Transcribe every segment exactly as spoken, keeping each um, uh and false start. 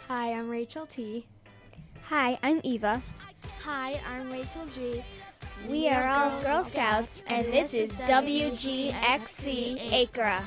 Hi, I'm Rachel T. Hi, I'm Eva. Hi, I'm Rachel G. We are all Girl Scouts, and this is W G X C Acra.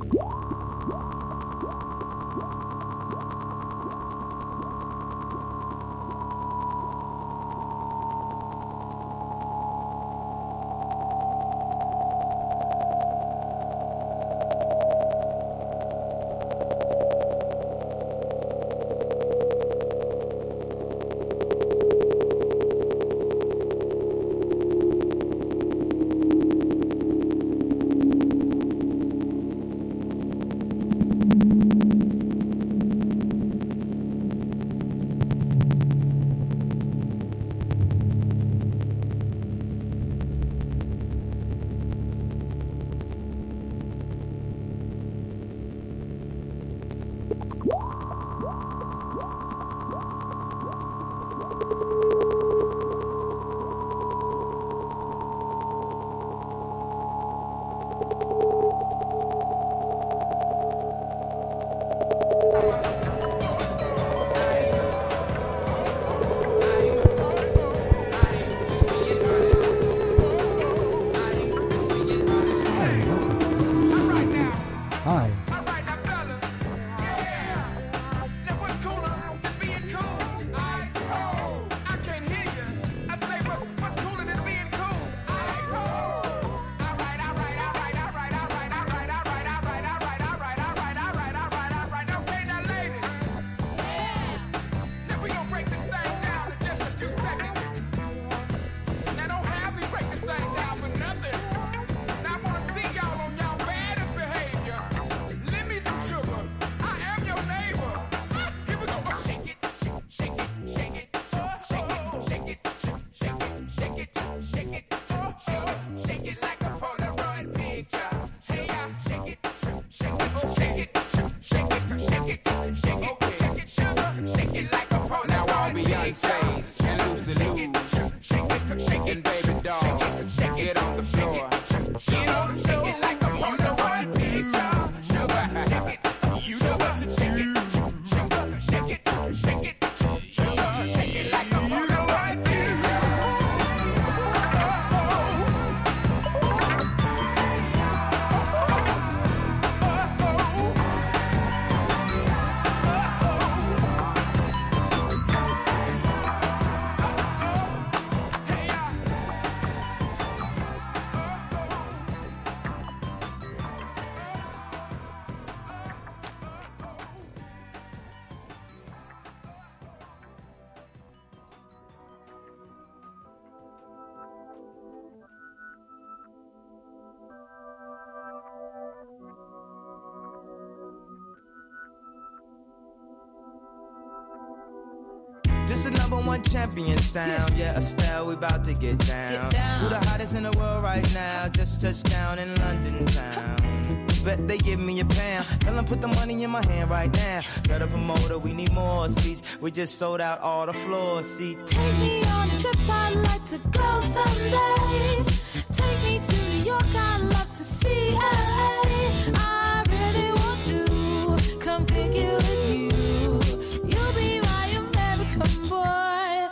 This the number one champion sound. Yeah, Estelle, we about to get down. Get down. Who the hottest in the world right now? Just touched down in London town. Bet they give me a pound. Tell them put the money in my hand right now. Got a promoter, we need more seats. We just sold out all the floor seats. Take me on a trip, I'd like to go someday. Take me to New York, I'd love to see L A. I really want to come pick you with you. You'll be my American boy.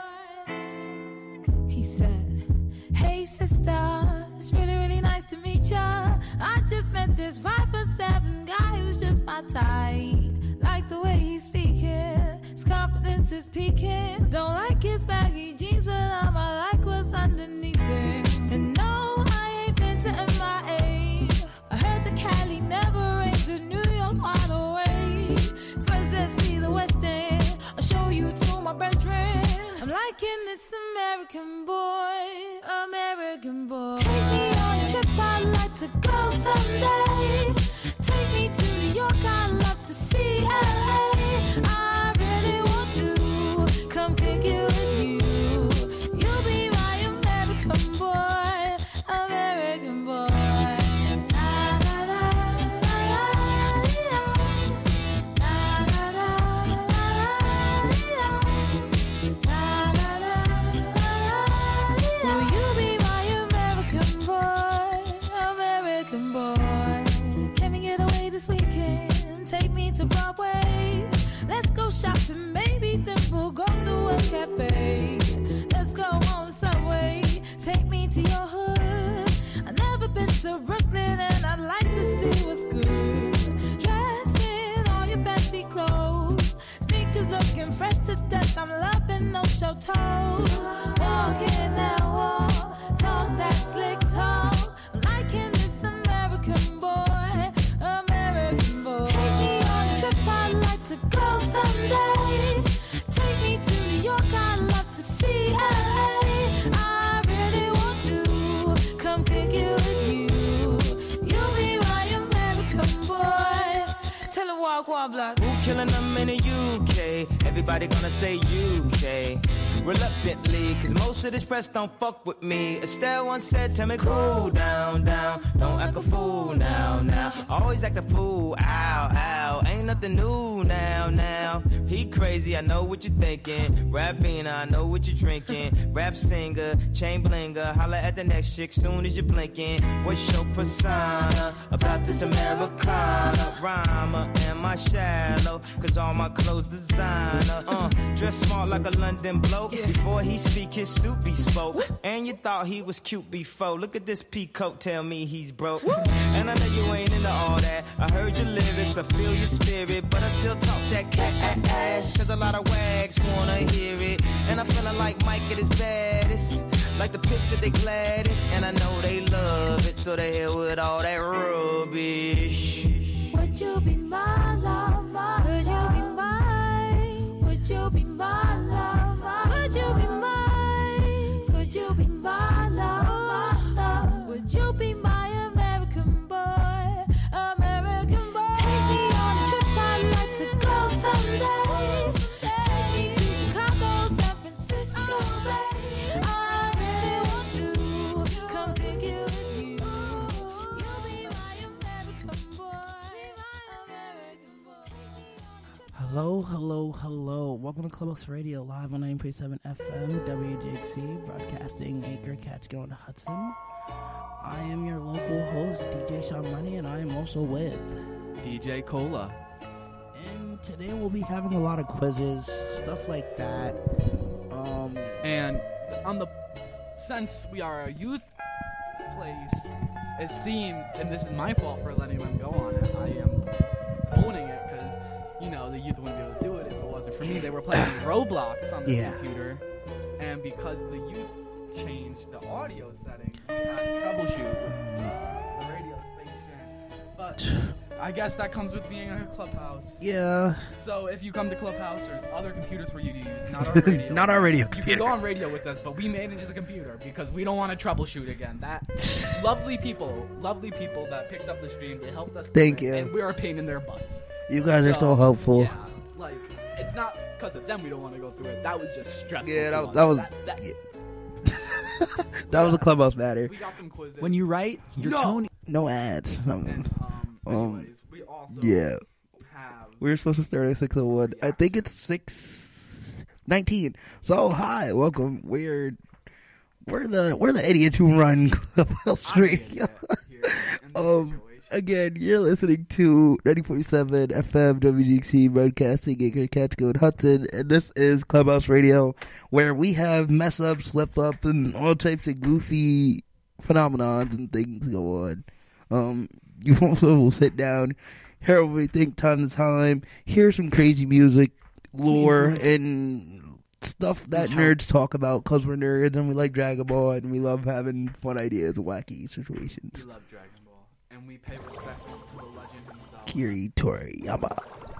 He said, hey sister, it's really, really nice to meet ya. I just met this five foot seven guy who's just my type. Like the way he's speaking, his confidence is peaking. Don't like his baggy jeans, but I'ma like what's underneath it. And no, I ain't been to M I A. I heard the Cali never rains, and New York's wide awake. First let's see the West End, I'll show you to my bedroom. I'm liking this American boy, American boy. Take me on a trip, I'd like to go someday. Take me to New York, I'd love to see L A. I really want to come pick you with you. You'll be my American boy, American boy. Will you be my American boy, American boy? fuck one blood. Who killing them in the U K? Everybody gonna say U K. Reluctantly, cause most of this press don't fuck with me. Estelle once said, tell me cool down, down. Don't act a fool now, now. Always act a fool, ow, ow. Ain't nothing new now, now. He crazy, I know what you're thinking. Rapping, I know what you're drinking. Rap singer, chain blinger. Holla at the next chick soon as you're blinking. What's your persona about this Americana? Rhymer, am I shallow? Cause all my clothes designer. Uh, dress smart like a London bloke. Before he speak, his suit be spoke. And you thought he was cute before. Look at this peacoat, tell me he's broke. And I know you ain't into all that. I heard your lyrics, I feel your spirit. But I still talk that cat ass. Cause a lot of wags wanna hear it. And I'm feeling like Mike at his baddest. Like the pips at the gladdest. And I know they love it. So they hell with all that rubbish. Would you be my love? Would you be mine? Would you be my love? Would you be mine? Could you be my love? Would you be my American boy? American boy. Take me on a trip, I'd like to go someday. Take me to Chicago, San Francisco Bay. I really want to come pick you with you. You'll be my American boy. Hello, hello, hello. Welcome to Clubhouse Radio, live on ninety point seven F M, W J X C, broadcasting Anchor, Catskill, and Hudson. I am your local host, D J Sean Money, and I am also with D J Cola. And today we'll be having a lot of quizzes, stuff like that. Um, and on the since we are a youth place, it seems, and this is my fault for letting them go on it. I am owning it because, you know, the youth wouldn't be able to do it if it wasn't for me. They were playing Roblox on the yeah. computer, and because the youth changed the audio setting, we had to troubleshoot with uh, the radio station. But I guess that comes with being a Clubhouse. Yeah. So if you come to Clubhouse, there's other computers for you to use, not our radio. Not our radio You computer. can go on radio with us, but we made it to the computer because we don't want to troubleshoot again. That lovely people, lovely people that picked up the stream, they helped us. Thank it, you. And we are a pain in their butts. You guys so, are so helpful. Yeah, like it's not because of them we don't want to go through it. That was just stressful. Yeah, that, to that was. That, that, yeah. that was a Clubhouse matter. We got some quizzes. When you write, your no. tone. No ads. No. And, um, anyways, um, we also yeah. have. We were supposed to start at six oh one. Yeah. I think it's six nineteen. So hi, welcome. We're we're the we're the idiots who run Clubhouse Radio. um, again, you're listening to ninety point seven F M W G C broadcasting Anchor, Catskill, and Hudson, and this is Clubhouse Radio, where we have mess ups, slip up, and all types of goofy phenomenons and things go on. Um, you also will sit down, hear what we think ton of time, hear some crazy music, lore, and stuff that nerds talk about because we're nerds and we like Dragon Ball and we love having fun ideas and wacky situations. We love Dragon Ball, and we pay respect to the legend himself. Kiri Toriyama.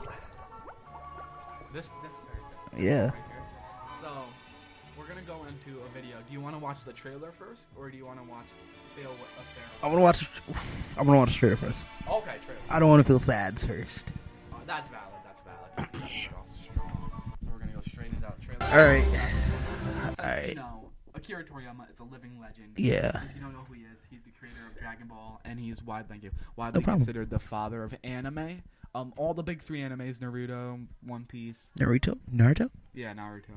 This, this character. Yeah. Right here. So, we're gonna go into a video. Do you want to watch the trailer first, or do you want to watch Fail Up There? I want to watch. I want to watch the trailer first. Okay, trailer. I don't want to feel sad first. Uh, that's valid. That's valid. That's off strong. So we're gonna go straight into that trailer. All right. Since, All right. You know, Akira Toriyama is a living legend. Yeah. If you don't know who he is, he's the creator of Dragon Ball, and he is wide. Thank you. No Widely problem. considered the father of anime. Um, all the big three animes: Naruto, One Piece. Naruto. Naruto. Yeah, Naruto.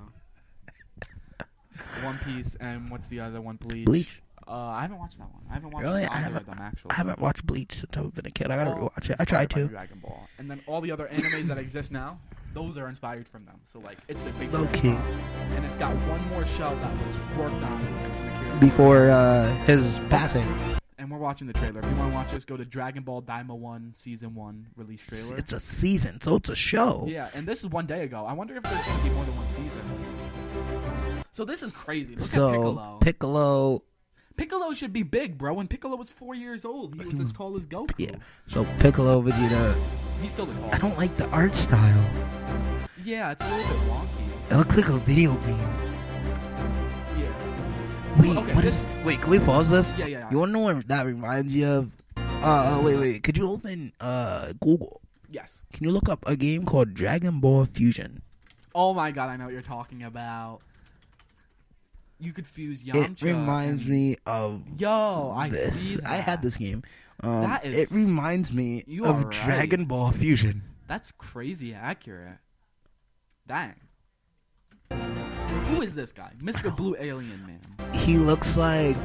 One Piece, and what's the other one? Bleach. Bleach. Uh, I haven't watched that one. I haven't watched Really? either I haven't. of them actually. I haven't watched Bleach since I've been a kid. I gotta All rewatch it. I tried inspired by to. Dragon Ball, and then all the other animes that exist now, those are inspired from them. So like, it's the big. Okay. And it's got one more show that was worked on from Akira Before uh, his passing. And we're watching the trailer. If you want to watch this, go to Dragon Ball Daima one Season one release trailer. It's a season, so it's a show. Yeah, and this is one day ago. I wonder if there's going to be more than one season. So this is crazy. Look so at Piccolo. Piccolo. Piccolo should be big, bro. When Piccolo was four years old, he was as tall as Goku. Yeah. So Piccolo, Vegeta. He's still the tallest. I don't like the art style. Yeah, it's a little bit wonky. It looks like a video game. Yeah. Wait, Okay, what this- is? Wait, can we pause this? Yeah, yeah, yeah. You wanna know what that reminds you of? Uh, uh wait, wait. Could you open uh Google? Yes. Can you look up a game called Dragon Ball Fusion? Oh my god, I know what you're talking about. You could fuse Yamcha. It reminds and... me of Yo, I this. see that. I had this game. Um, That is- It reminds me You of are right. Dragon Ball Fusion. That's crazy accurate. Dang. Who is this guy? Mister Blue Alien Man. He looks like...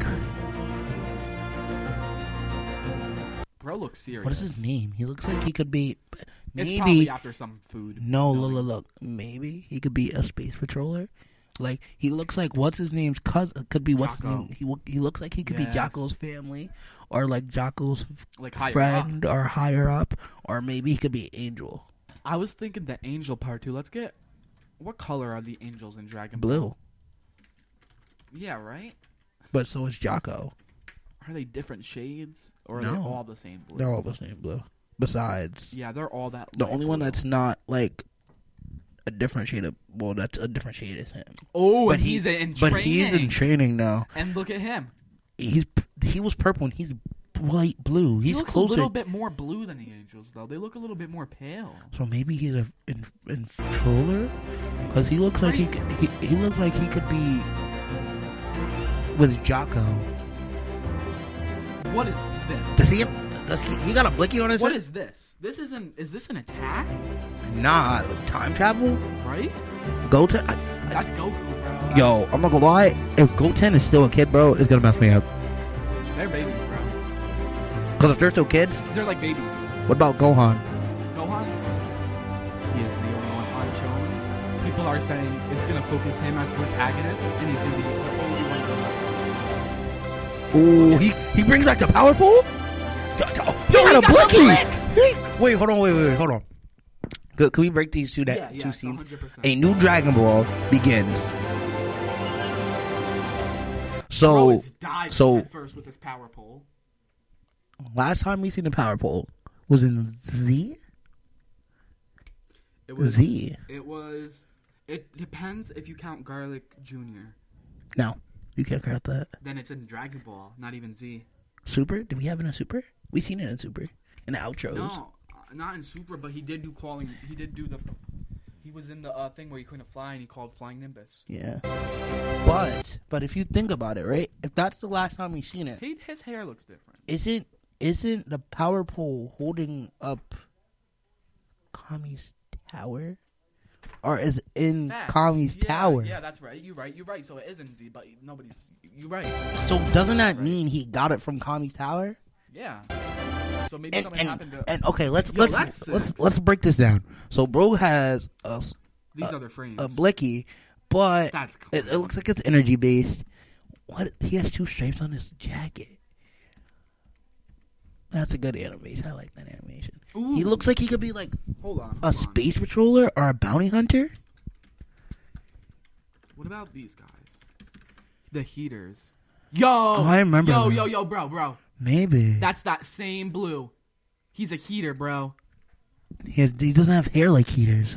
Bro looks serious. What is his name? He looks like he could be... It's Maybe... probably after some food. No, No, look, look, look. Maybe he could be a space patroller. Like, he looks like, what's his name's cousin? Could be what's his Jocko. name? He, wo- he looks like he could be Yes. Jocko's family. Or like Jocko's Like higher friend up. or higher up. Or maybe he could be Angel. I was thinking the angel part too. Let's get... What color are the angels in Dragon Blue. Ball? Yeah, right? But so is Jocko. Are they different shades? Or are No. they all the same blue? They're all the same blue. Besides, Yeah, they're all that the light only one blue. that's not like a different shade of... Well, that's a different shade is him. Oh, But and he- he's in But training. he's in training now. And look at him. He's He was purple and he's light blue. He's he looks closer. a little bit more blue than the angels, though. They look a little bit more pale. So maybe he's a in, controller, because he looks like he, could, he he looks like he could be with Jocko. What is Does this? he? Does he? He got a blicky on his What head? is this? This isn't. Is this an attack? Nah, time travel. Right? Goten. I, That's Goku, bro. yo, I'm not gonna lie. If Goten is still a kid, bro, it's gonna mess me up. They're babies, bro. Because if they're still kids, They're like babies. what about Gohan? Gohan. He is the only one on show. People are saying it's gonna focus him as protagonist, and he's gonna be the only one going up. Ooh, he he brings back the power pole. Yo, yo, he got a got the blicky. He- Wait, hold on, wait, wait, wait, hold on. Could, could we break these two, that, Yeah, yeah, two it's scenes? one hundred percent. A new Dragon Ball begins. Bro So, is diving so- head first with his power pole. last time we seen the power pole was in Z? It was Z. It was. It depends if you count Garlic Junior No, you can't count that. Then it's in Dragon Ball, not even Z. Super? Did we have it in Super? We seen it in Super. In the outros. No, uh, not in Super, but he did do calling. He did do the. He was in the uh, thing where he couldn't fly, and he called Flying Nimbus. Yeah. But, but if you think about it, right? If that's the last time we seen it, He, his hair looks different. isn't isn't the power pole holding up Kami's tower? Or is it in Facts. Kami's yeah, tower? Yeah, that's right. You're right. You're right. So it is in Z, but nobody's. You're right. So doesn't that mean he got it from Kami's tower? Yeah. So maybe And something and, happened to. and okay, let's Yo, let's that's let's sick. let's break this down. So bro has a, These uh, other frames. a blicky, but That's it, cool. it looks like it's energy based. What? He has two stripes on his jacket. That's a good animation. I like that animation. Ooh. He looks like he could be like Hold on. a hold on. space patroller or a bounty hunter. What about these guys? The heaters. Yo. Oh, I remember Yo, them. yo, yo, bro, bro. Maybe That's that same blue. He's a heater, bro. he has, he doesn't have hair like heaters.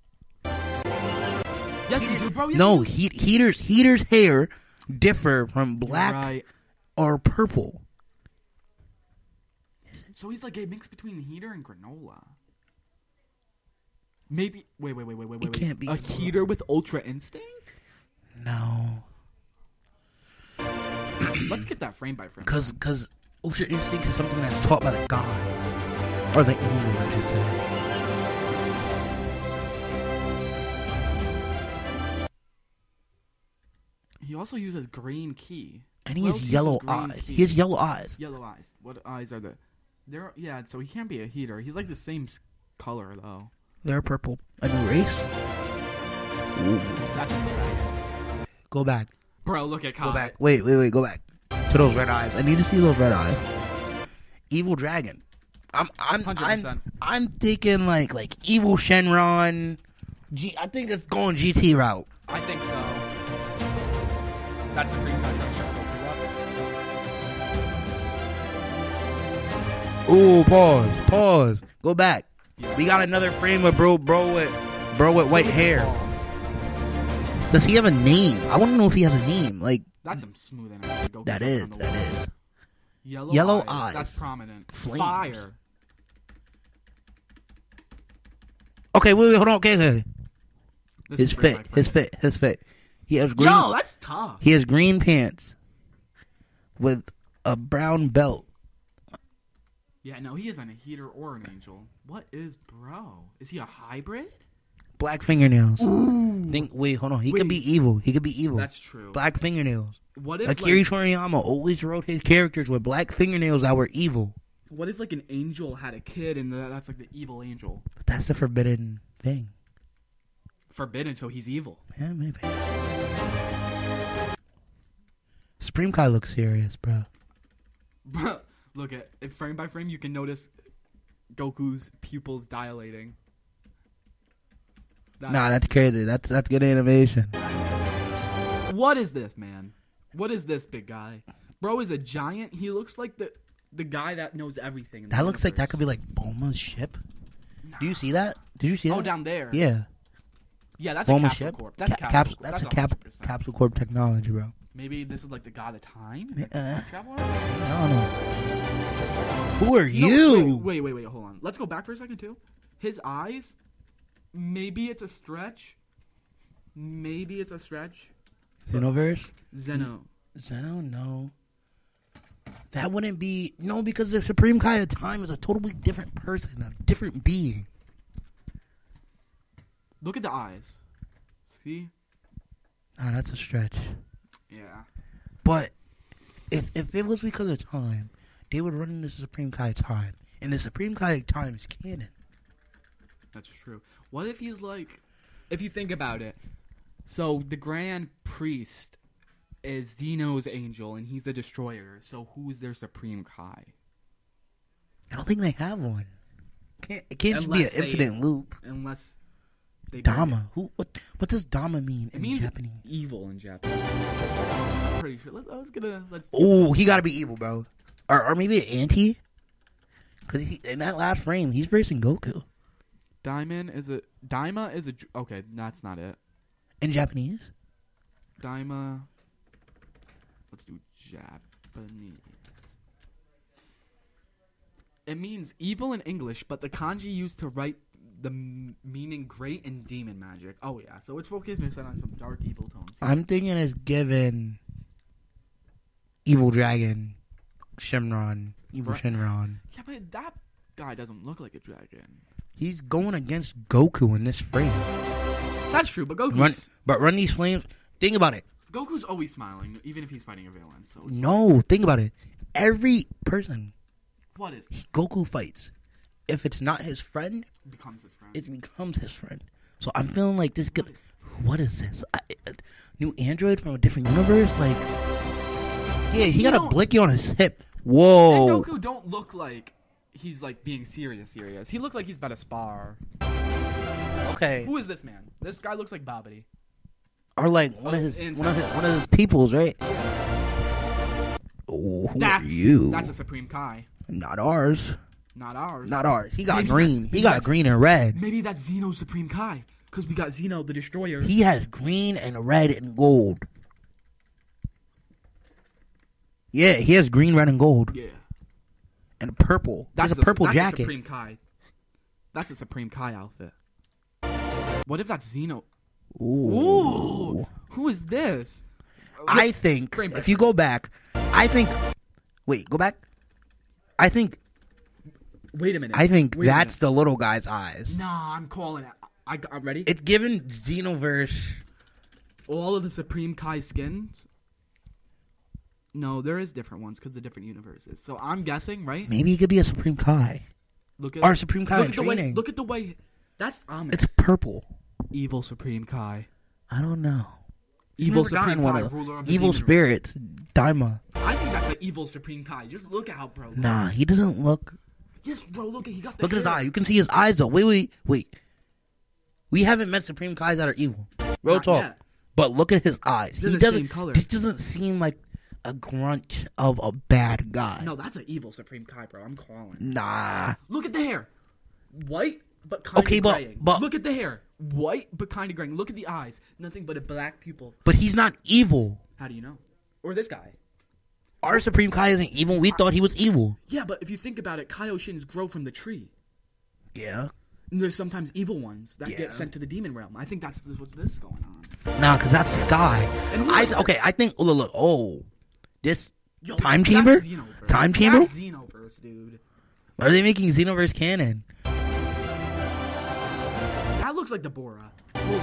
Yes, you do, bro. Yes, No, you do. heat, heaters heaters hair differ from You're black right. or purple. So he's like a mix between heater and granola. Maybe. Wait, wait, wait, wait, wait, wait. wait. can't be a granola. heater with ultra instinct. No, Let's get that frame by frame. because because Ultra Instinct is something that's taught by the gods or the angels, I should say. He also uses green key. And he Who has else uses yellow green eyes. key? He has yellow eyes. Yellow eyes. What eyes are the? They're yeah. So he can't be a heater. He's like the same s- color though. They're purple. A new race. Ooh. That's bad. Go back. Bro, look at Kai. Go back. Wait, wait, wait. Go back to those red eyes. I need to see those red eyes. Evil Dragon. I'm, I'm, one hundred I'm, percent. I'm thinking like, like Evil Shenron. G. I think it's going G T route. I think so. That's a green contract. Ooh, pause, pause. Go back. Yeah. We got another frame with bro, bro with, bro with white hair. Does he have a name? I want to know if he has a name. Like That's some smooth energy. Goku's that up is, on the that wall. is. Yellow, Yellow eyes. eyes. That's prominent. Flames. Fire. Okay, wait, wait, hold on. Okay, okay. This His is frame fit, by his frame. fit, his fit. He has green. Yo, that's tough. He has green pants with a brown belt. Yeah, no, he isn't a heater or an angel. What is bro? Is he a hybrid? Black fingernails. Ooh. Think. Wait, hold on. He Wait. could be evil. He could be evil. That's true. Black fingernails. What if Akira like, Toriyama always wrote his characters with black fingernails that were evil. what if like an angel had a kid and the, that's like the evil angel? But that's the forbidden thing. Forbidden, so he's evil. Yeah, maybe. Supreme Kai looks serious, bro. Look at if frame by frame you can notice Goku's pupils dilating. That- Nah, that's crazy. That's that's good animation. What is this, man? What is this big guy? Bro is a giant. He looks like the the guy that knows everything. in the That looks like that universe. could be like Bulma's ship. Do you see that? Did you see that? Oh, down there. Yeah. Yeah, that's a Bulma's capsule ship. corp. That's Ca- a caps- capsule corp. That's a That's cap- one hundred percent. capsule corp technology, bro. Maybe this is like the god of time. Uh, Time travel? I don't know. Who are No, you? Wait, wait, wait, wait, hold on. Let's go back for a second too. His eyes. Maybe it's a stretch. Maybe it's a stretch. Xenoverse? Zeno. Zeno? No. That wouldn't be no, because the Supreme Kai of Time is a totally different person, a different being. Look at the eyes. See? Ah, that's a stretch. Yeah. But if if it was because of time, they would run into Supreme Kai of Time, and the Supreme Kai of Time is canon. That's true. What if he's like, if you think about it, so the Grand Priest is Zeno's angel, and he's the destroyer. So who's their Supreme Kai? I don't think they have one. Can't, it can't just be an Unless they- infinite loop. Unless they Dama. Who? What? What does Dama mean It in means Japanese? evil in Japanese. I'm pretty sure. Let, I was gonna let's. Oh, he got to be evil, bro. Or or maybe an anti. Because in that last frame, he's versing Goku Diamond is a Daima is a dr- okay. That's not it. in Japanese. Daima. Let's do Japanese. It means evil in English, but the kanji used to write the m- meaning great in demon magic. Oh yeah, so it's focused on some dark evil tones. I'm thinking it's given Evil Dragon, Shenron, Evil Right. Shenron. Yeah, but that guy doesn't look like a dragon. He's going against Goku in this frame. That's true, but Goku's Run, but run these flames. Think about it. Goku's always smiling, even if he's fighting a villain. So it's No, think about it. Every person what is it? Goku fights, if it's not his friend, Becomes his friend. it becomes his friend. So I'm feeling like this could. What is this? I, a new android from a different universe? Like, yeah, he You got a don't- blicky on his hip. And Whoa. Goku don't look like he's like being serious, serious. He looked like he's about to spar. Okay. Who is this man? This guy looks like Babidi. Or like one Oh, of his inside. one of his one of his peoples, right? Oh, who That's are you? That's a Supreme Kai, Not ours. not ours. Not ours. He got Maybe green. that's- He maybe got that's- green and red. Maybe that's Zeno's Supreme Kai, because we got Zeno the Destroyer. He has green and red and gold. Yeah, he has green, red, and gold, yeah, and purple. that's He has a purple that's jacket. A Supreme Kai. That's a Supreme Kai outfit. What if that's Zeno? Ooh. Ooh, who is this? I think Frame by if you frame. go back, I think. Wait, go back. I think. Wait a minute. I think Wait a that's minute. the little guy's eyes. Nah, I'm calling it. I, I'm ready. It's given Xenoverse. All of the Supreme Kai skins. No, there is different ones because the different universes. So I'm guessing, right? Maybe he could be a Supreme Kai. Look at Or Supreme Kai look in at the way. training. Look at the way. That's ominous. It's purple. Evil Supreme Kai. I don't know. Evil Never gotten Supreme one Kai, of- ruler of the Evil demon spirits, Daima. race. I think that's an evil Supreme Kai. Just look out, bro. Nah, he doesn't look. Yes, bro. Look at he got the Look at his hair. eye. You can see his eyes though. Wait, wait, wait. We haven't met Supreme Kais that are evil. Real Not talk. yet. But look at his eyes. They're he the doesn't. same color. This doesn't seem like a grunt of a bad guy. No, that's an evil Supreme Kai, bro. I'm calling. Nah. Look at the hair. White, but kind Okay, of but- graying. but- Look at the hair. White, but kind of graying. Look at the eyes. Nothing but a black pupil. But he's not evil. How do you know? Or this guy. Our Supreme Kai isn't evil. We thought he was evil. Yeah, but if you think about it, Kaioshins grow from the tree. Yeah. And there's sometimes evil ones that Yeah. get sent to the demon realm. I think that's what's this going on. Nah, because that's Sky. And who- I okay. I think. Look, look. Oh, this Yo, time that's chamber. Xenoverse. Time That's chamber. Xenoverse, dude. Are they making Xenoverse canon? That looks like the Bora. Hold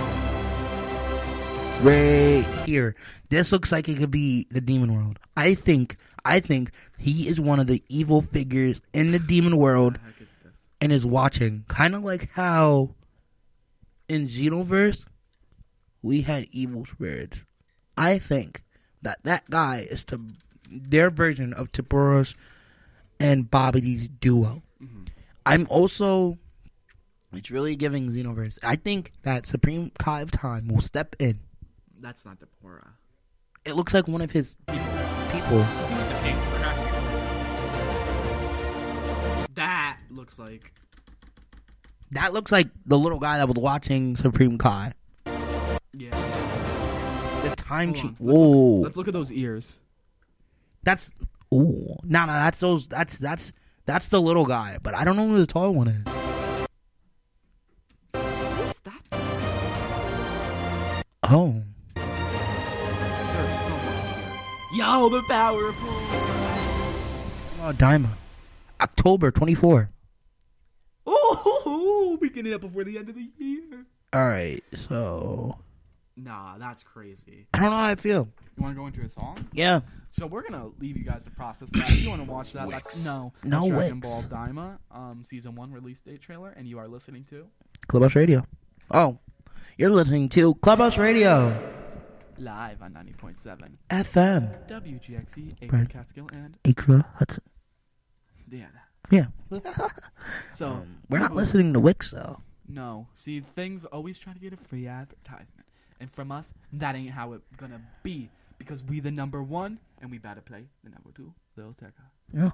on. Right here. This looks like it could be the demon world. I think. I think he is one of the evil figures in the demon world. What the heck is this? And is watching, kind of like how in Xenoverse we had evil spirits. I think that that guy is to their version of Tipura's and Babidi's duo. Mm-hmm. I'm also, it's really giving Xenoverse. I think that Supreme Kai of Time will step in. That's not the Bora. It looks like one of his People. people. He was the king, so there has to be. That looks like. That looks like the little guy that was watching Supreme Kai. Yeah. The time Hold on. cheat. Let's look- Whoa. Let's look at those ears. That's ooh. No, no, that's those that's that's that's the little guy, but I don't know who the tall one is. What's that? Oh. There's so much here. Yo, the power pool. Oh, Daima. October twenty-fourth. Oh, beginning up before the end of the year. Alright, so Nah, that's crazy. I don't know how I feel. You want to go into a song? Yeah. So we're gonna leave you guys to process that. If you want to watch that, that's no, No that's Dragon Wix. Ball Daima, um, season one release date trailer, and you are listening to Clubhouse Radio. Oh. You're listening to Clubhouse Radio. live on ninety point seven F M. W G X E, Right. Akron Catskill, and Acra Hudson. yeah. Yeah. So Um, we're not Boo-boo. listening to Wix though. No, see, things always try to get a free advertisement, and from us, that ain't how it gonna be. Because we the number one, and we better play the number two, Lil Tecca. Yeah.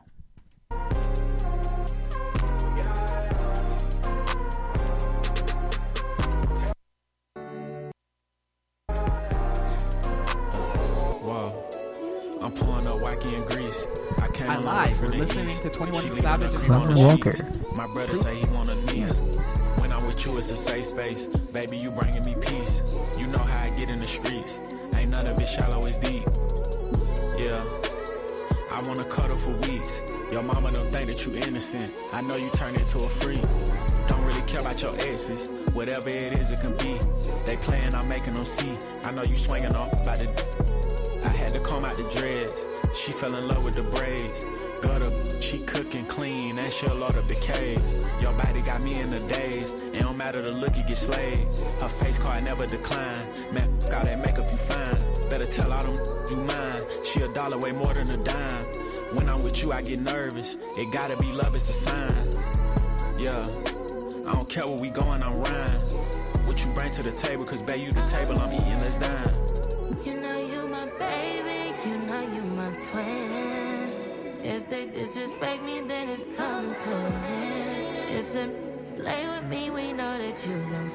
Whoa, I'm pulling up wacky in Greece. I came I on lied. from We're the listening east. to twenty-one She Savage leaving and us on the Summer Walker. sheets. My brother say he want a niece. When I'm with you, it's a safe space. Baby, you bringing me peace. You know how I get in the streets. Ain't none of it shallow, it's deep. Yeah, I wanna cuddle for weeks. Your mama don't think that you innocent. I know you turned into a freak. Don't really care about your exes. Whatever it is, it can be. They playing, I'm making them see. I know you swinging off by the. I had to comb out the dreads. She fell in love with the braids. Gutter, she cooking clean, and she'll load up the caves. Your body got me in the daze. It don't matter the look, you get slayed. Her face card never decline. Man, f all that makeup you fine. Better tell all them you mine. She a dollar way more than a dime. When I'm with you, I get nervous. It gotta be love, it's a sign. Yeah, I don't care where we going, I'm rhyme. What you bring to the table, cause babe, you the table, I'm eating, let's dine. You know you my baby, you know you my twin. If they disrespect me, then it's coming to an end. If they play with me, we know that you gon'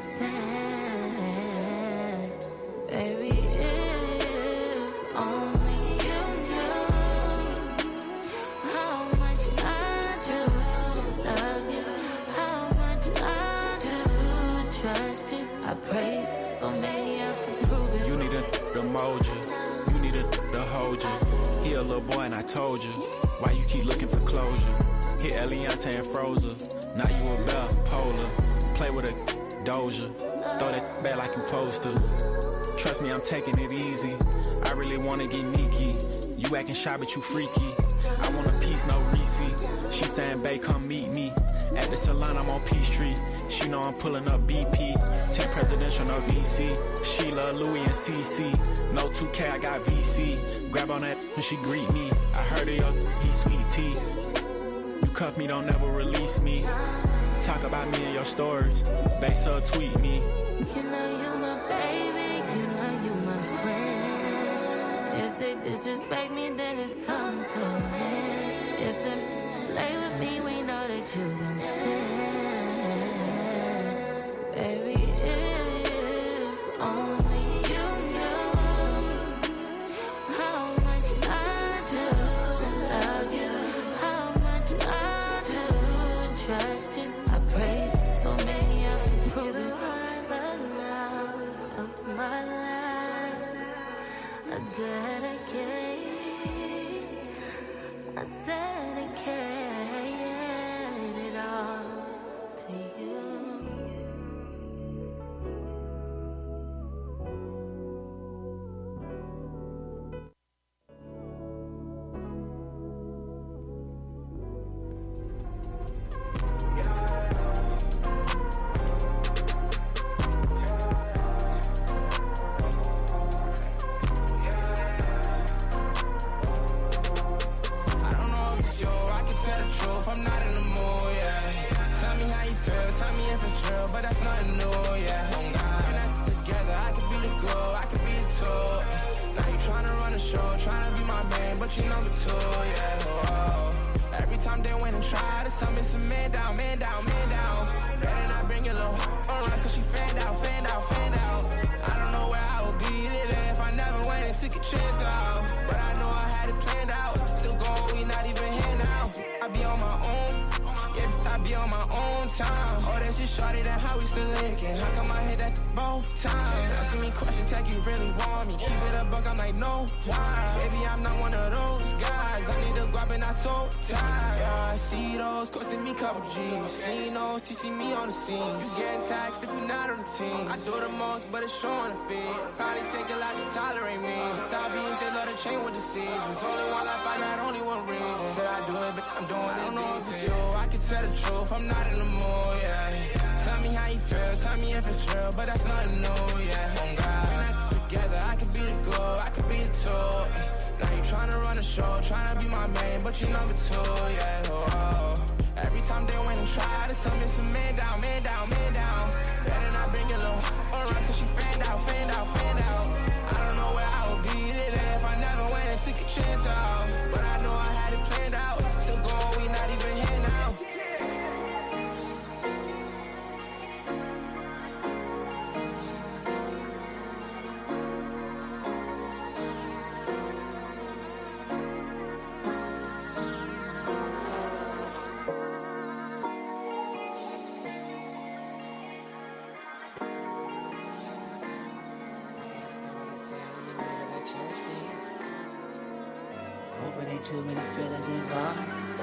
sin. Baby, if only you knew how much I do love you, how much I do trust you. I praise, but maybe I have to prove it. You need a to mold you. You need a to hold you. He a little boy and I told you. Why you keep looking for closure? Hit Eliante and Frozen. Now you a bell, polar. Play with a doja. Throw that back like you supposed to. Trust me, I'm taking it easy. I really wanna get Nikki. You acting shy, but you freaky. I want a piece, no receipt. She saying, babe, come meet me. At the salon, I'm on Peachtree. She know I'm pulling up B P. ten presidential, no V C. Sheila, Louis, and C C. No two K, I got V C. Grab on that when she greet me. I heard of yo, he sweet tea. You cuff me, don't never release me. Talk about me in your stories. Base her, tweet me. You know you my baby, you know you my twin. If they disrespect me, then it's coming to an end. If they play with me, we know that you gon' sin. Baby, if only you knew how much I do love you, how much I do trust you. I praise, she number two, yeah. Oh, oh. Every time they went and tried to summon some man down, man down, man down. Better not bring your little around, cause she fanned out, fanned out, fanned out. I don't know where I would be today if I never went and took a chance out. But I know I had it planned out. Still going, we not even here now. I be on my own. Yeah, I be on my own time. Oh, that's just shorty, that how we still linking. How come I hit that both times? Asking me questions like you really want me. Keep it a buck, I'm like, no, why? Baby, I'm not one of those guys. I need to grab and I so tired. Yeah, I see those, costing me couple G's. See those, T C me on the scene. You getting taxed if you're not on the team. I do the most, but it's showing the feed. Probably take a lot to tolerate me. Sabians, they love to chain with the seasons. Only one life, I got only one reason. Said I do it, but I'm doing it. I don't know if it's you. I can tell the truth, I'm not in the mood, yeah. Tell me how you feel, tell me if it's real, but that's nothing new, yeah. Oh God, when I get together, I could be the goal, I could be the two. Now you tryna run a show, tryna be my main, but you number two, yeah. Oh, oh. Every time they went and tried to summon some man down, man down, man down. Better not bring your little around, cause she fanned out, fanned out, fanned out. I don't know where I would be today if I never went and took a chance out. But I know I had it planned out. Still going, we not even here now. Too many feelings involved.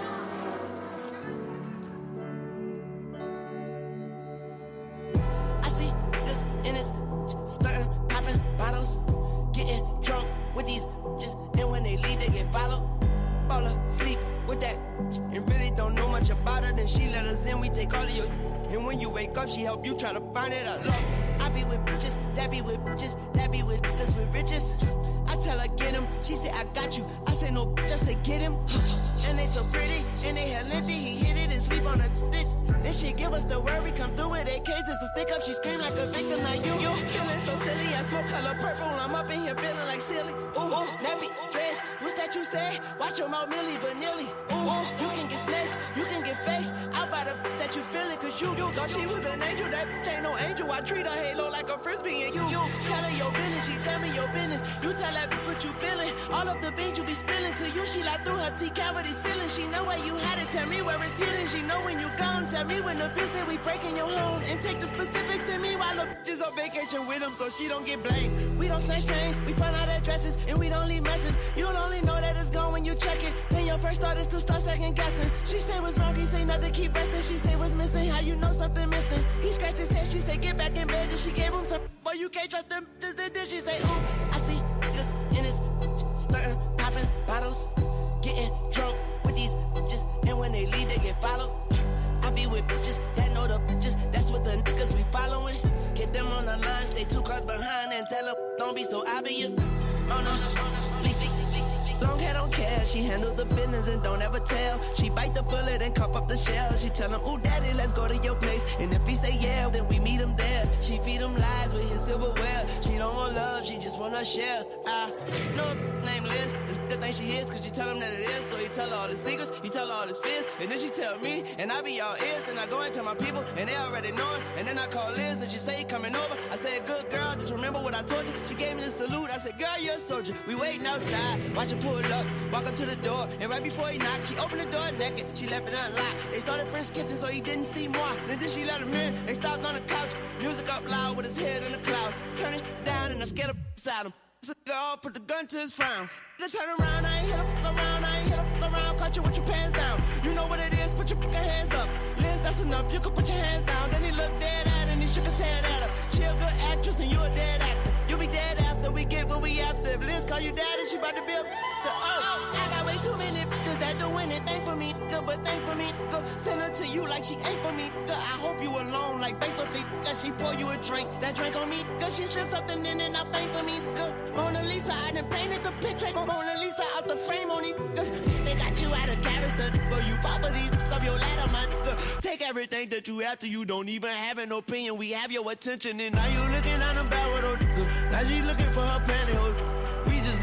I see this in this stunting, popping bottles, getting drunk with these just, and when they leave, they get followed. Fall asleep with that, and really don't know much about her. Then she let us in, we take all of your. And when you wake up, she help you try to find it out. Look, I be with bitches, that be with bitches, that be with niggas with riches. I tell her get him, she said I got you. I said no bitch, I said get him. And they so pretty, and they had lengthy. He hit it and sleep on her this. Then she give us the word, we come through with A Ks just to stick up. She scream like a victim, like you. You feeling so silly, I smoke color purple. I'm up in here feeling like silly. Ooh, nappy dress, what's that you say? Watch your mouth, Millie Vanilli. Ooh, you can get snakes, you can get fakes. I'll buy the that you feeling, cause you, you thought she was an angel. That bitch ain't no angel. I treat her halo like a frisbee, and you, you tell her your business, she tell me your business. You tell that bitch what you feeling. All of the beans you be spilling to you, she like through her T cavities feeling. She know where you had it, tell me where it's hidden. She know when you gone, tell me when the visit we breaking your home. And take the specifics in me while the bitch is on vacation with him, so she don't get blamed. We don't snatch chains, we find out addresses, and we don't leave messes. You'll only know that it's gone when you check it. Then your first thought is to start second guessing. She say what's wrong, he say nothing, keep resting. She say what's missing, how you know something missing. He scratched his head, she say get back in bed. And she gave him some, boy you can't trust them bitches. And then she say ooh, I see this in his stunting, popping bottles, getting drunk with these bitches, and when they leave they get followed. I be with bitches that know the bitches, that's what the niggas we following. Get them on the line, stay two cars behind, and tell them don't be so obvious. Oh no, Lisa. Long hair don't care, she handle the business and don't ever tell. She bite the bullet and cuff up the shell. She tell him, ooh daddy, let's go to your place. And if he say yeah, then we meet him there. She feed him lies with his silverware. She don't want love, she just wanna share. I know name Liz, it's the thing she is, cause you tell him that it is. So he tell her all his secrets, he tell her all his fears. And then she tell me, and I be all ears. Then I go and tell my people, and they already know it. And then I call Liz, and she say he coming over. I said, good girl, just remember what I told you. She gave me the salute, I said, girl, you're a soldier. We waiting outside, watch her pull up, walk up to the door, and right before he knocked, she opened the door naked. She left it unlocked. They started French kissing, so he didn't see more. Then did she let him in? They stopped on the couch, music up loud with his head in the clouds. Turn it down, and I scared him beside him. So girl, put the gun to his frown. Then turn around, I ain't hit up around, I ain't hit up around. Caught you with your pants down. You know what it is, put your hands up. Liz, that's enough, you can put your hands down. Then he looked dead at her, and he shook his head at her. She a good actress, and you a dead actor. You be dead after we get what we after. If Liz call you daddy, she about to be a oh, I got way too many bitches that doing anything for me, nigga, but think for me, nigga. Send her to you like she ain't for me, nigga. I hope you alone like bankruptcy, nigga. She pour you a drink, that drink on me, nigga. She slipped something in and I bank for me, nigga. Mona Lisa, I done painted the picture. Mona Lisa out the frame on these niggas. They got you out of character, nigga. You follow these up your ladder, my nigga. Take everything that you have to, you don't even have an opinion. We have your attention, and now you looking at the barrel, nigga. Now she looking for her pantyhose. We just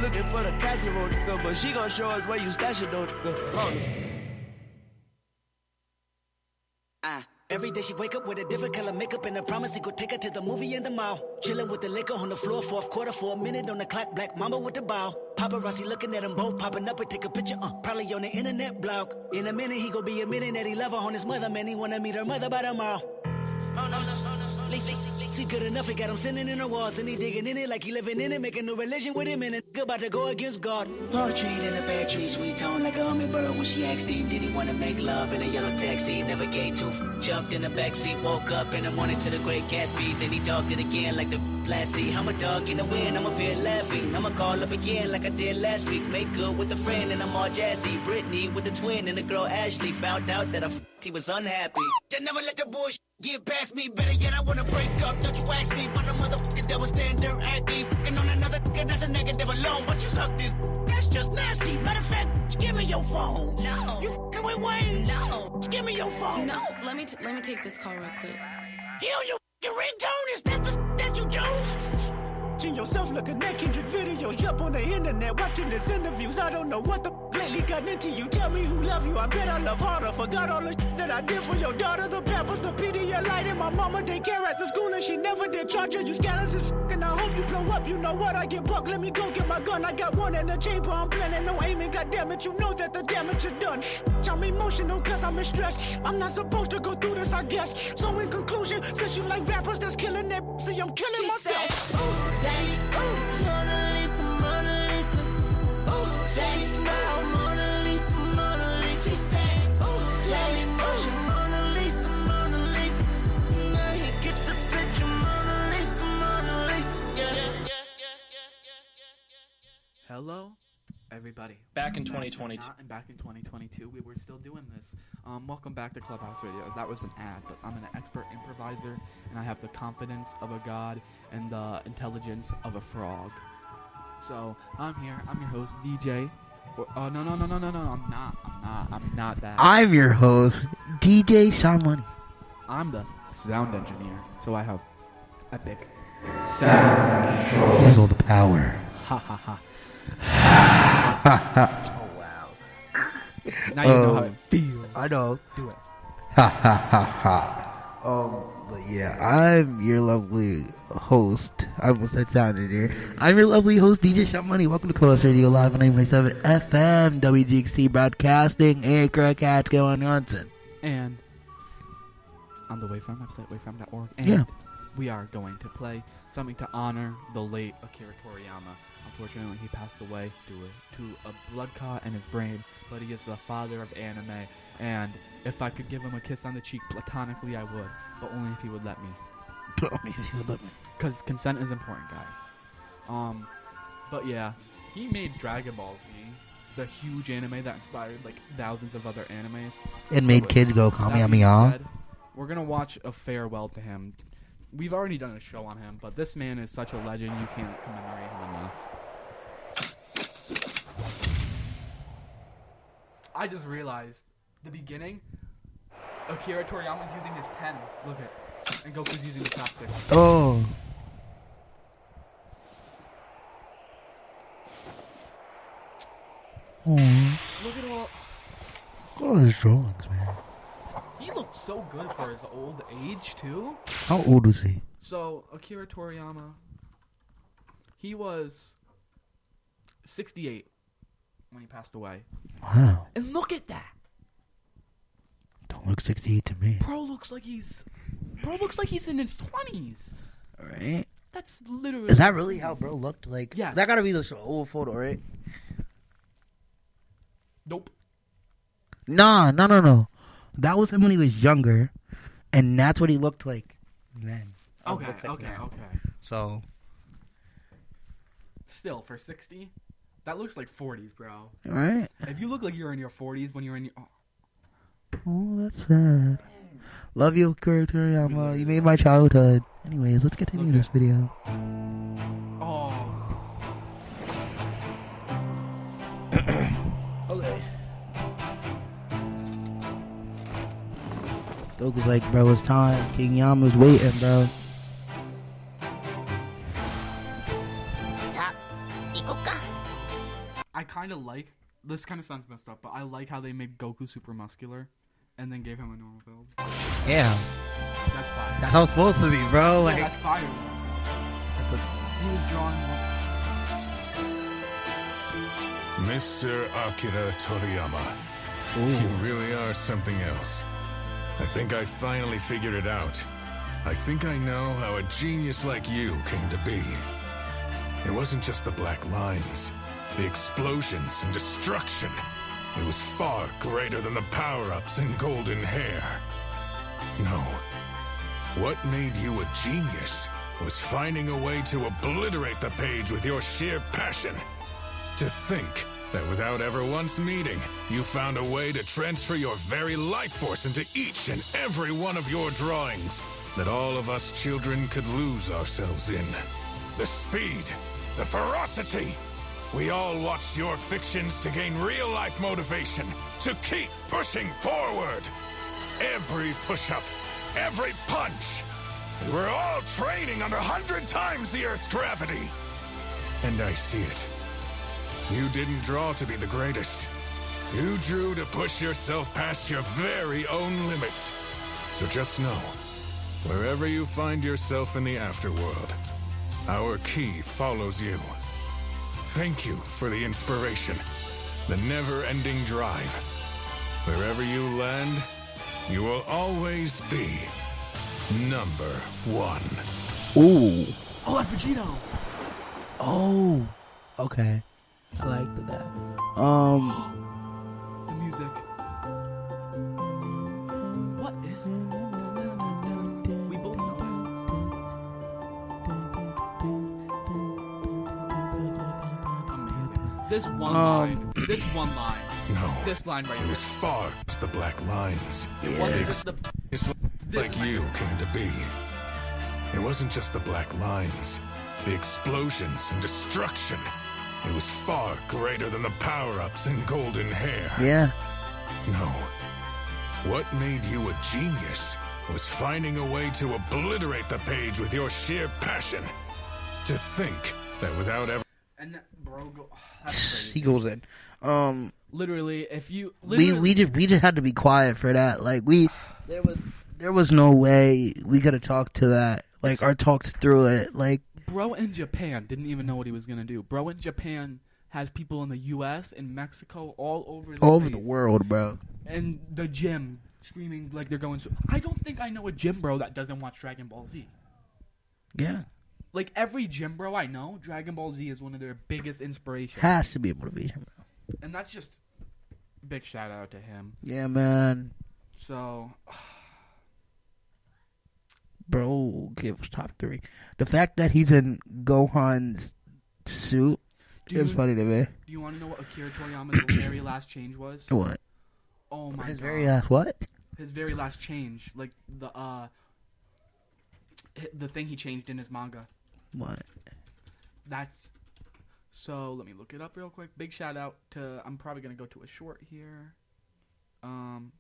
looking for the casserole, nigga, but she gon' show us where you stash it, though, nigga. On it. Ah. Every day she wake up with a different color makeup and a promise he could take her to the movie in the mall. Chilling with the liquor on the floor, fourth quarter for a minute on the clock. Black mama with the bow. Paparazzi looking at them both, popping up and take a picture. Uh, probably on the internet blog. In a minute he gon' be admitting that he love her on his mother. Man, he wanna meet her mother by the mall. Oh no, no, no, no. Lisa, she good enough, he got him sitting in the walls and he digging in it like he living in it, making a religion with him and a nigga about to go against God. Poetry in a bad tree, sweet tone like a hummingbird when she asked him, did he wanna make love in a yellow taxi? Never gave two. Jumped in the backseat, woke up in the morning to the Great Gatsby, then he dogged it again like the last seat. I'm a dog in the wind, I'm a bit laughing. I'ma call up again like I did last week. Make good with a friend and I'm all jazzy. Brittany with the twin and the girl Ashley. Found out that I f***ed, he was unhappy. Just never let the bullshit get past me. Better yet, I wanna break up. Don't you ask me, but a motherfucking double standard acting. Fucking on another nigga that's a negative alone. But you suck this, that's just nasty. Matter of fact, give me your phone. No. You fucking with Wayne. No. Give me your phone. No. Let me t- let me take this call real quick. Yo, your fucking ringtone, is that the that you do? Watching yourself looking at Kendrick videos, jump on the internet, watching his interviews. I don't know what the f- lately got into you. Tell me who love you, I bet I love harder. Forgot all the shit that I did for your daughter. The Pampers, the Pedialyte, and my mama daycare at the school, and she never did charge her. You scandalous as f- and I hope you blow up. You know what, I get buck, let me go get my gun. I got one in the chamber, I'm planning no aiming. God damn it, you know that the damage is done. I'm emotional cause I'm in stress. I'm not supposed to go through this, I guess. So in conclusion, since you like rappers that's killing that, see I'm killing She myself. said, ooh, daddy, ooh, Mona Lisa, Mona Lisa. Ooh, daddy, smile, Mona Lisa, Mona Lisa. She said, ooh, daddy, motion, Mona Lisa, Mona Lisa. Now he get the picture, Mona Lisa, Mona Lisa. Yeah. Hello, everybody. Back in twenty twenty-two. And back in twenty twenty-two, we were still doing this. Um, welcome back to Clubhouse Radio. That was an ad, but I'm an expert improviser, and I have the confidence of a god and the intelligence of a frog. So I'm here. I'm your host, D J. Oh uh, no no no no no no! I'm not. I'm not. I'm not that. I'm your host, D J Sean Money. I'm the sound engineer, so I have epic sound control. Here's all the power. Ha ha ha. Oh wow! Now you um, know how it feels. I know. Do it. Ha ha ha ha. Um, but yeah, I'm your lovely host. I almost said sound engineer. I'm your lovely host, D J Sean Money. Welcome to Clubhouse Radio Live on ninety point seven F M, W G X T Broadcasting, and Craig Catskill on Johnson. And on the Wavefront website, wavefront dot org. And yeah. we are going to play something to honor the late Akira Toriyama. Unfortunately, he passed away due to a blood clot in his brain, but he is the father of anime, and if I could give him a kiss on the cheek platonically, I would, but only if he would let me. Only if he would let me. Because consent is important, guys. Um, but yeah, he made Dragon Ball Z, the huge anime that inspired like thousands of other animes. It so made kids go Kamehameha. We're gonna watch a farewell to him. We've already done a show on him, but this man is such a legend, you can't commemorate him enough. I just realized the beginning. Akira Toriyama's using his pen. Look at, and Goku's using the chopstick. Oh. Oh. Look at all. All his drawings, man. He looked so good for his old age too. How old was he? So Akira Toriyama, he was sixty-eight when he passed away. Wow. And look at that. Don't look sixty-eight to me. Bro looks like he's Bro looks like he's in his twenties. Right? That's literally. Is that really how bro looked? Like, yes. That gotta be the old photo, right? Nope. Nah, no, no, no. That was him when he was younger, and that's what he looked like then. Okay, like okay, now. okay. So. Still, for sixty, that looks like forties, bro. Right? If you look like you're in your forties when you're in your... Oh, oh that's sad. Love you, Akira Toriyama. You made my childhood. Anyways, let's continue okay. this video. Oh. Okay. Goku's like, bro, it's time. King Yama's waiting, bro. kind of like this. Kind of sounds messed up, but I like how they made Goku super muscular, and then gave him a normal build. Yeah. That's fire. That's how it's supposed to be, bro. Yeah, Like, that's fire. He was drawing. Mister Akira Toriyama, Ooh. you really are something else. I think I finally figured it out. I think I know how a genius like you came to be. It wasn't just the black lines, the explosions and destruction. It was far greater than the power-ups and golden hair. No. What made you a genius was finding a way to obliterate the page with your sheer passion. To think that without ever once meeting, you found a way to transfer your very life force into each and every one of your drawings that all of us children could lose ourselves in. The speed, the ferocity. We all watched your fictions to gain real-life motivation, to keep pushing forward. Every push-up, every punch. We were all training under a hundred times the Earth's gravity. And I see it. You didn't draw to be the greatest. You drew to push yourself past your very own limits. So just know, wherever you find yourself in the afterworld, our key follows you. Thank you for the inspiration, the never-ending drive. Wherever you land, you will always be number one. Ooh. Oh, that's Vegito. Oh. Okay. I like that. Um. The music. What is it? We both know it. Amazing. This one Um. line. This one line. No. This line right It here. was far as the black lines. It wasn't The just the. It's This like line. you came to be. It wasn't just the black lines, the explosions and destruction. It was far greater than the power-ups and golden hair. Yeah. No. What made you a genius was finding a way to obliterate the page with your sheer passion. To think that without ever... And that, bro, go, oh, that's crazy. He goes in. Um. Literally, if you We literally, we just we just had to be quiet for that. Like we, there was there was no way we could have talked to that. Like our talks through it. Like. Bro in Japan didn't even know what he was gonna do. Bro in Japan has people in the U S and Mexico all over the All over place. the world, bro. And the gym screaming like they're going. So I don't think I know a gym bro that doesn't watch Dragon Ball Z. Yeah. Like every gym bro I know, Dragon Ball Z is one of their biggest inspirations. Has to be a motivation, bro. And that's just big shout out to him. Yeah, man. So. Bro, give us top three. The fact that he's in Gohan's suit Dude, is funny to me. Do you want to know what Akira Toriyama's very last change was? What? Oh my His god. very last what? His very last change, like the uh, hi- the thing he changed in his manga. What? That's so. Let me look it up real quick. Big shout out to. I'm probably gonna go to a short here. Um.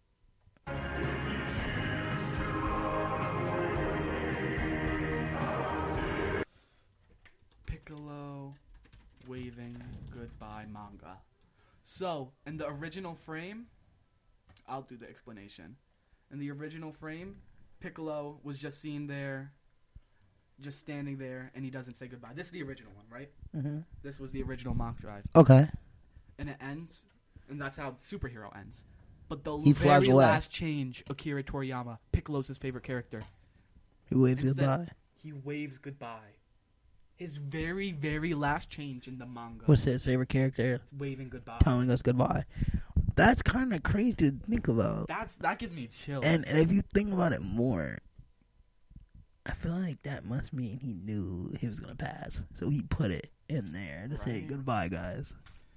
Piccolo waving goodbye manga. So, in the original frame, I'll do the explanation. In the original frame, Piccolo was just seen there, just standing there, and he doesn't say goodbye. This is the original one, right? Mm-hmm. This was the original mock drive. Okay. And it ends, and that's how superhero ends. But the He flies very away. last change, Akira Toriyama, Piccolo's his favorite character. He waves Instead, goodbye. He waves goodbye. His very, very last change in the manga. What's his favorite character? Waving goodbye. Telling us goodbye. That's kind of crazy to think about. That's that gives me chills. And, and if you think about it more, I feel like that must mean he knew he was gonna pass, so he put it in there to say Right. goodbye, guys.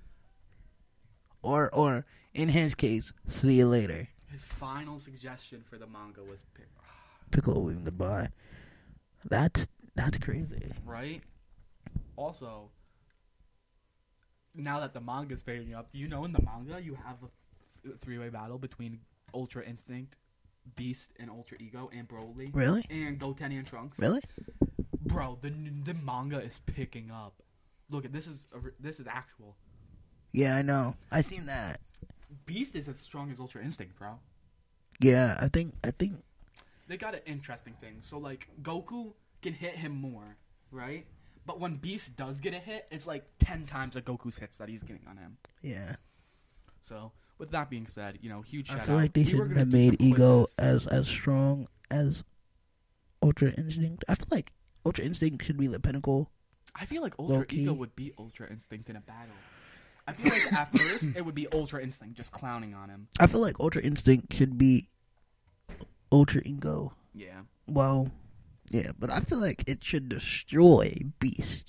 Or, or in his case, see you later. His final suggestion for the manga was Pic- Piccolo waving goodbye. That's that's crazy. right. Also, now that the manga's fading up, do you know in the manga you have a th- three-way battle between Ultra Instinct, Beast, and Ultra Ego, and Broly? Really? And Goten and Trunks. Really? Bro, the the manga is picking up. Look, at this is a, this is actual. Yeah, I know. I seen that. Beast is as strong as Ultra Instinct, bro. Yeah, I think I think they got an interesting thing. So like Goku can hit him more, right? But when Beast does get a hit, it's like ten times of Goku's hits that he's getting on him. Yeah. So with that being said, you know, huge shout out. I feel like they we shouldn't have made Ego as as strong as Ultra Instinct. I feel like Ultra Instinct should be the pinnacle. I feel like Ultra Low-key. Ego would beat Ultra Instinct in a battle. I feel like at first it would be Ultra Instinct just clowning on him. I feel like Ultra Instinct should be Ultra Ego. Yeah. Well, yeah, but I feel like it should destroy Beast.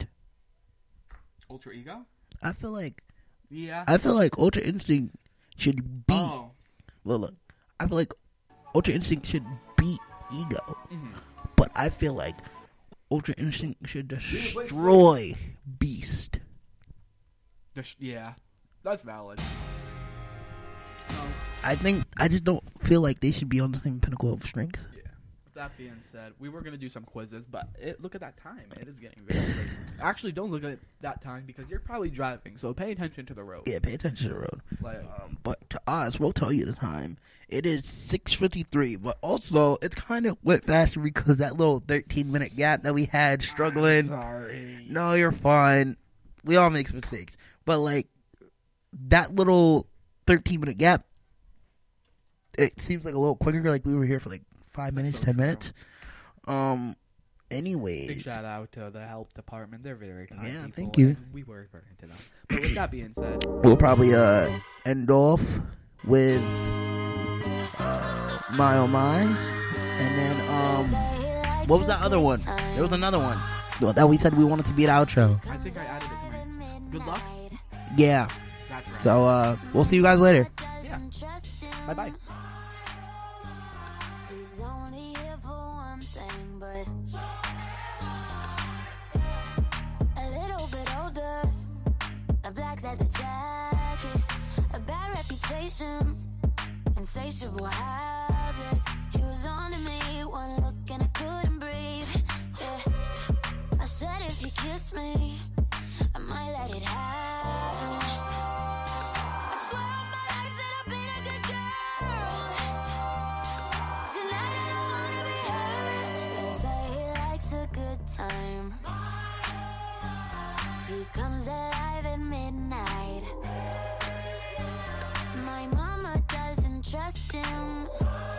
Ultra Ego? I feel like Yeah. I feel like Ultra Instinct should beat. Oh. Well, look, I feel like Ultra Instinct should beat Ego, Mhm. but I feel like Ultra Instinct should destroy Beast. Just, yeah. That's valid. Um, I think I just don't feel like they should be on the same pinnacle of strength. yeah. With that being said, we were going to do some quizzes, but it, look at that time. It is getting very late. Actually, don't look at that time because you're probably driving, so pay attention to the road. Yeah, pay attention to the road. Like, Um, but to us, we'll tell you the time. It is six fifty-three, but also it's kind of went faster because that little thirteen minute gap that we had struggling. I'm sorry. No, you're fine. We all make mistakes. But, like, that little thirteen minute gap, it seems like a little quicker. Like, we were here for, like, five minutes, so ten true. minutes. Um, anyways. Big shout out to the help department. They're very kind Yeah, people, thank you. and we were very into them. But with that being said, We'll probably uh, end off with uh, My Oh My. And then, um, what was that other one? There was another one that we said we wanted to be an outro. I think I added it to my good luck. Yeah. That's right. So, uh, we'll see you guys later. Yeah. Bye bye. He's only here for one thing, but a little bit older, a black leather jacket, a bad reputation, insatiable habits. He was on to me, one look and I couldn't breathe. Yeah. I said if you kiss me, I might let it happen. I swear on my life that I've been a good girl. Tonight I don't wanna be hurt. They say he likes a good time. He comes alive at midnight. My mama doesn't trust him.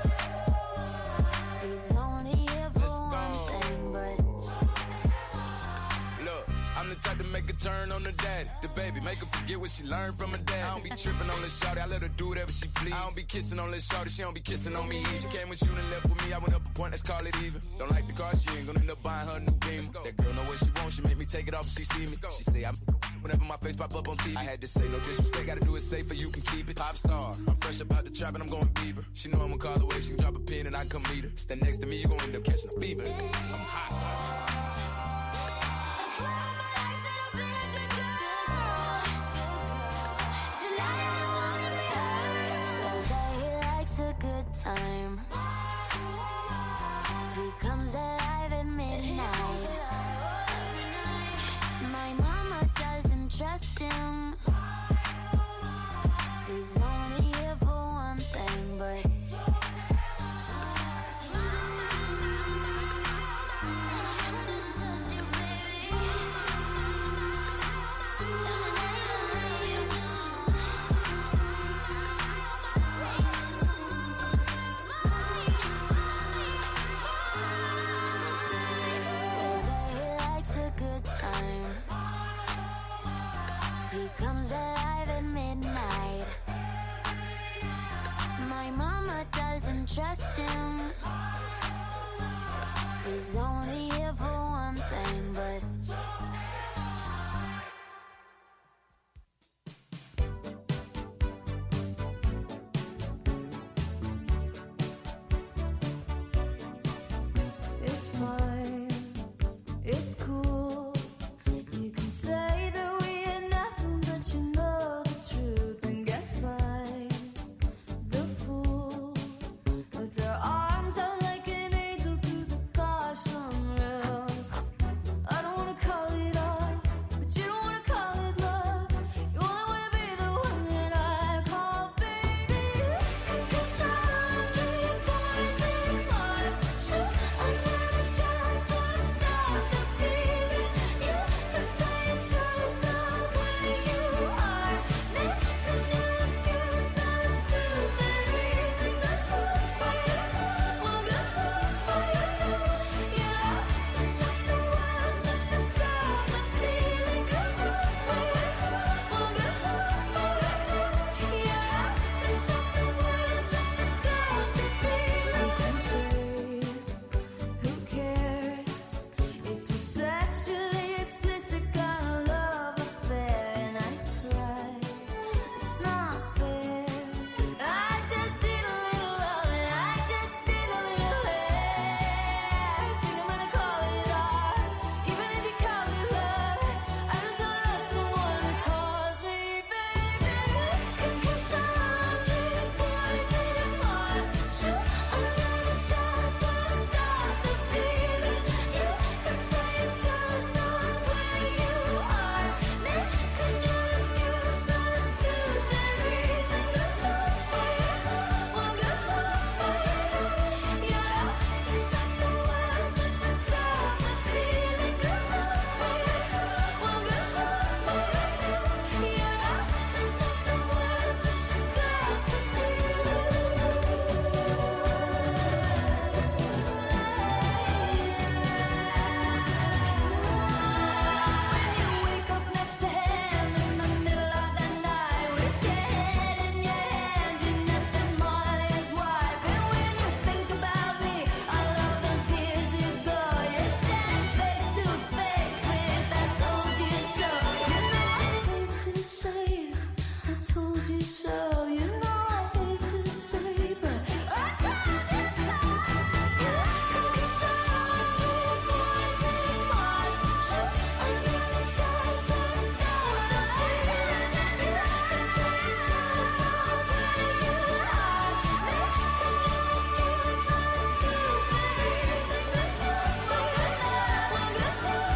He's only here for one thing, but Look, I'm the type to make a turn on the daddy. The baby, make her forget what she learned from her dad. I don't be tripping on the shawty, I let her do whatever she please. I don't be kissing on the shawty, she don't be kissing on me. She came with you and left with me, I went up a point, let's call it even. Don't like the car, she ain't gonna end up buying her a new beam. That girl know what she wants, she make me take it off if she see me. She say I whenever my face pop up on T V. I had to say no disrespect, gotta do it safer, you can keep it. Pop star, I'm fresh about the trap and I'm going Bieber. She know I'm gonna call away, she can drop a pin and I come meet her. Stand next to me, you gon' end up catching a fever. I'm hot. a good time. He comes alive at midnight. My mama doesn't trust him. He's only here for one thing, but time. He comes alive at midnight. My mama doesn't trust him. He's only here for one thing, but